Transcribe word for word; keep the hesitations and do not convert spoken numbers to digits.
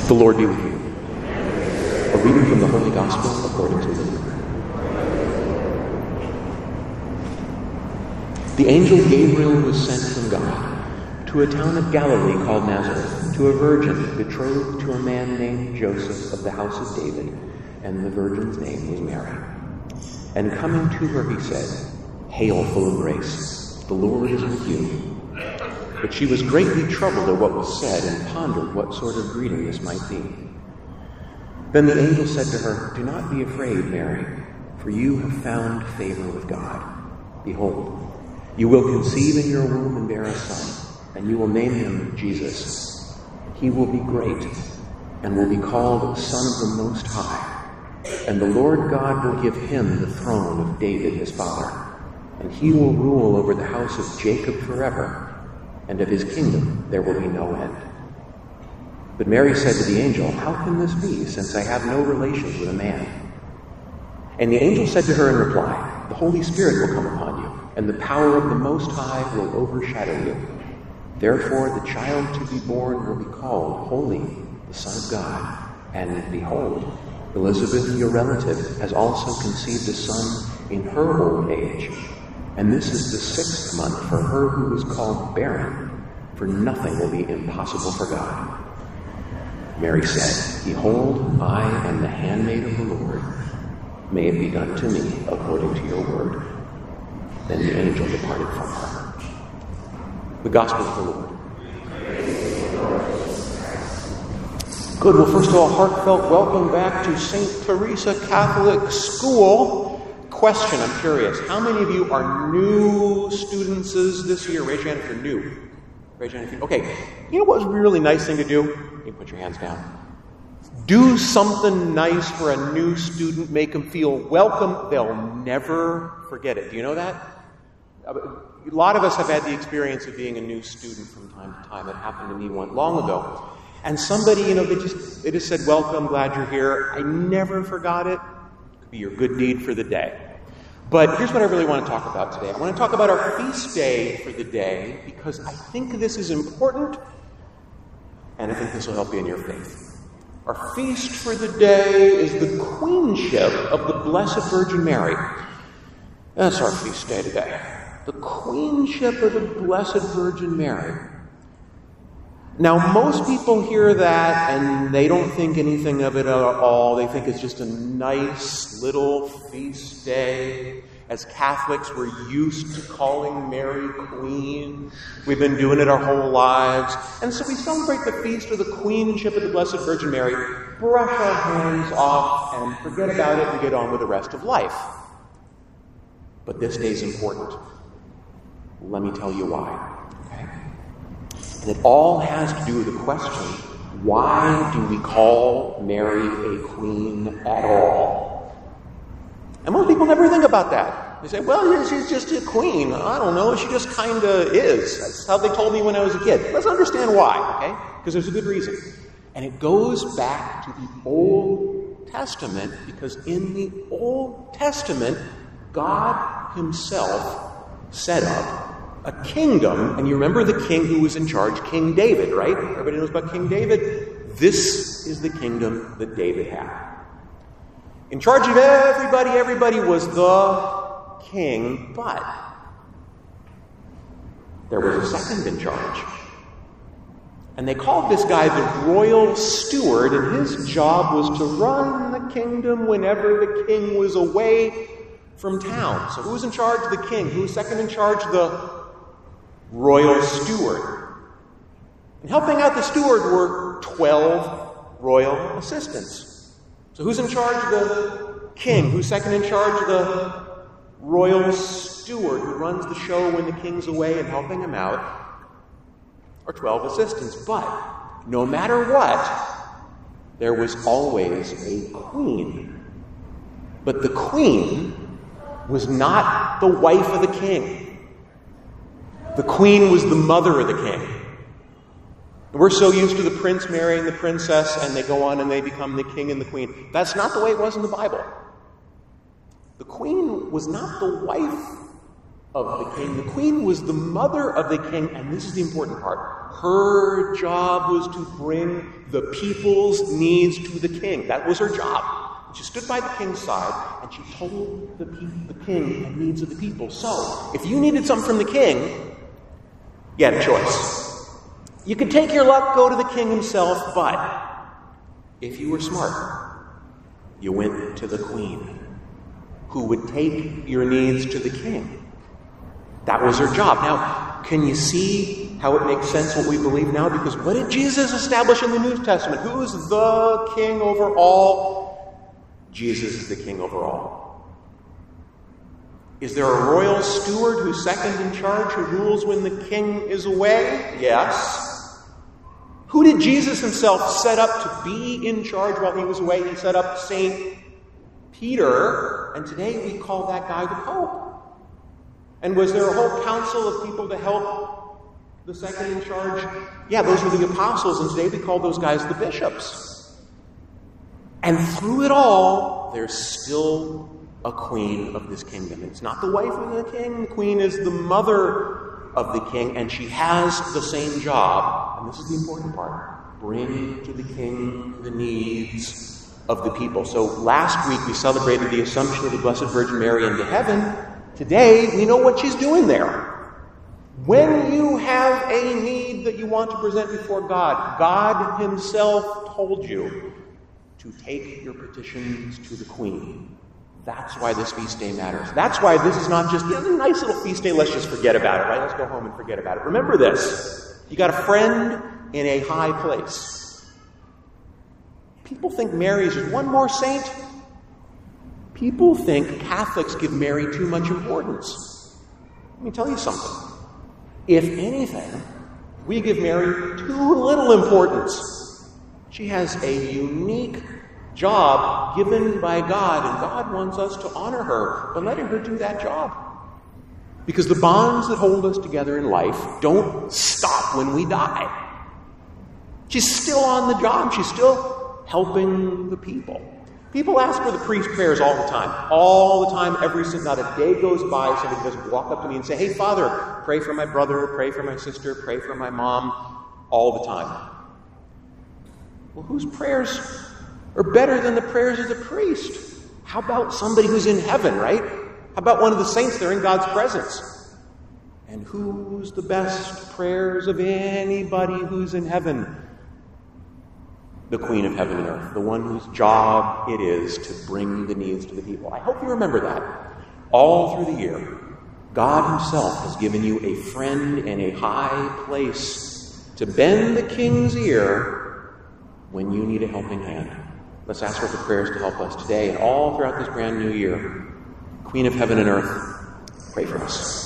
The Lord be with you. A reading from the Holy Gospel according to Luke. The angel Gabriel was sent from God to a town of Galilee called Nazareth, to a virgin betrothed to a man named Joseph of the house of David, and the virgin's name was Mary. And coming to her he said, "Hail, full of grace, the Lord is with you." But she was greatly troubled at what was said and pondered what sort of greeting this might be. Then the angel said to her, "Do not be afraid, Mary, for you have found favor with God. Behold, you will conceive in your womb and bear a son, and you will name him Jesus. He will be great and will be called Son of the Most High. And the Lord God will give him the throne of David his father, and he will rule over the house of Jacob forever, and of his kingdom there will be no end." But Mary said to the angel, "How can this be, since I have no relations with a man?" And the angel said to her in reply, "The Holy Spirit will come upon you, and the power of the Most High will overshadow you. Therefore the child to be born will be called Holy, the Son of God. And behold, Elizabeth, your relative, has also conceived a son in her old age. And this is the sixth month for her who is called barren, for nothing will be impossible for God." Mary said, "Behold, I am the handmaid of the Lord. May it be done to me according to your word." Then the angel departed from her. The Gospel of the Lord. Good. Well, first of all, heartfelt welcome back to Saint Teresa Catholic School. Question, I'm curious. How many of you are new students this year? Raise your hand if you're new. Raise your hand if you're Okay. You know what was a really nice thing to do? You can put your hands down. Do something nice for a new student. Make them feel welcome. They'll never forget it. Do you know that? A lot of us have had the experience of being a new student from time to time. It happened to me one long ago. And somebody, you know, they just they just said, "Welcome, glad you're here." I never forgot it. It could be your good deed for the day. But here's what I really want to talk about today. I want to talk about our feast day for the day, because I think this is important, and I think this will help you in your faith. Our feast for the day is the queenship of the Blessed Virgin Mary. That's our feast day today. The queenship of the Blessed Virgin Mary. Now, most people hear that and they don't think anything of it at all. They think it's just a nice little feast day. As Catholics, we're used to calling Mary Queen. We've been doing it our whole lives. And so we celebrate the feast of the queenship of the Blessed Virgin Mary, brush our hands off and forget about it and get on with the rest of life. But this day is important. Let me tell you why. Okay? And it all has to do with the question, why do we call Mary a queen at all? And most people never think about that. They say, well, she's just a queen. I don't know, she just kind of is. That's how they told me when I was a kid. Let's understand why, okay? Because there's a good reason. And it goes back to the Old Testament, because in the Old Testament, God himself set up a kingdom, and you remember the king who was in charge, King David, right? Everybody knows about King David. This is the kingdom that David had. In charge of everybody, everybody was the king, but there was a second in charge. And they called this guy the royal steward, and his job was to run the kingdom whenever the king was away from town. So who was in charge? The king. Who was second in charge? The royal steward. And helping out the steward were twelve royal assistants. So who's in charge? The king. Who's second in charge? The royal steward, who runs the show when the king's away and helping him out, are twelve assistants. But no matter what, there was always a queen. But the queen was not the wife of the king. The queen was the mother of the king. We're so used to the prince marrying the princess, and they go on and they become the king and the queen. That's not the way it was in the Bible. The queen was not the wife of the king. The queen was the mother of the king, and this is the important part. Her job was to bring the people's needs to the king. That was her job. She stood by the king's side, and she told the, pe- the king the needs of the people. So, if you needed something from the king, you had a choice. You could take your luck, go to the king himself, but if you were smart, you went to the queen, who would take your needs to the king. That was her job. Now, can you see how it makes sense what we believe now? Because what did Jesus establish in the New Testament? Who is the king over all? Jesus is the king over all. Is there a royal steward who's second in charge, who rules when the king is away? Yes. Who did Jesus himself set up to be in charge while he was away? He set up Saint Peter, and today we call that guy the Pope. And was there a whole council of people to help the second in charge? Yeah, those were the apostles, and today we call those guys the bishops. And through it all, there's still a queen of this kingdom. It's not the wife of the king. The queen is the mother of the king, and she has the same job. And this is the important part. Bring to the king the needs of the people. So last week we celebrated the Assumption of the Blessed Virgin Mary into heaven. Today, we know what she's doing there. When you have a need that you want to present before God, God himself told you to take your petitions to the Queen. That's why this feast day matters. That's why this is not just, yeah, a nice little feast day, let's just forget about it, right? Let's go home and forget about it. Remember this. You got a friend in a high place. People think Mary is just one more saint. People think Catholics give Mary too much importance. Let me tell you something. If anything, we give Mary too little importance. She has a unique job given by God, and God wants us to honor her by letting her do that job. Because the bonds that hold us together in life don't stop when we die. She's still on the job. She's still helping the people. People ask for the priest prayers all the time. All the time, every single, not a day goes by, somebody doesn't walk up to me and say, hey, Father, pray for my brother, pray for my sister, pray for my mom, all the time. Well, whose prayers are better than the prayers of the priest? How about somebody who's in heaven, right? How about one of the saints that are in God's presence? And who's the best prayers of anybody who's in heaven? The Queen of Heaven and Earth, the one whose job it is to bring the needs to the people. I hope you remember that. All through the year, God himself has given you a friend in a high place to bend the king's ear when you need a helping hand. Let's ask her for prayers to help us today and all throughout this brand new year. Queen of Heaven and Earth, pray for us.